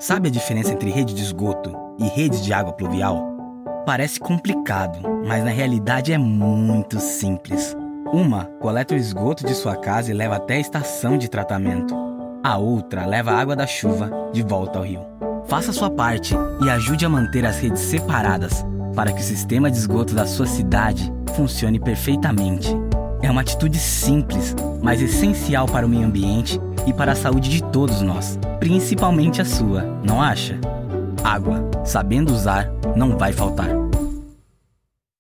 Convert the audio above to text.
Sabe a diferença entre rede de esgoto e rede de água pluvial? Parece complicado, mas na realidade é muito simples. Uma coleta o esgoto de sua casa e leva até a estação de tratamento. A outra leva a água da chuva de volta ao rio. Faça sua parte e ajude a manter as redes separadas para que o sistema de esgoto da sua cidade funcione perfeitamente. É uma atitude simples, mas essencial para o meio ambiente e para a saúde de todos nós, principalmente a sua, não acha? Água, sabendo usar, não vai faltar.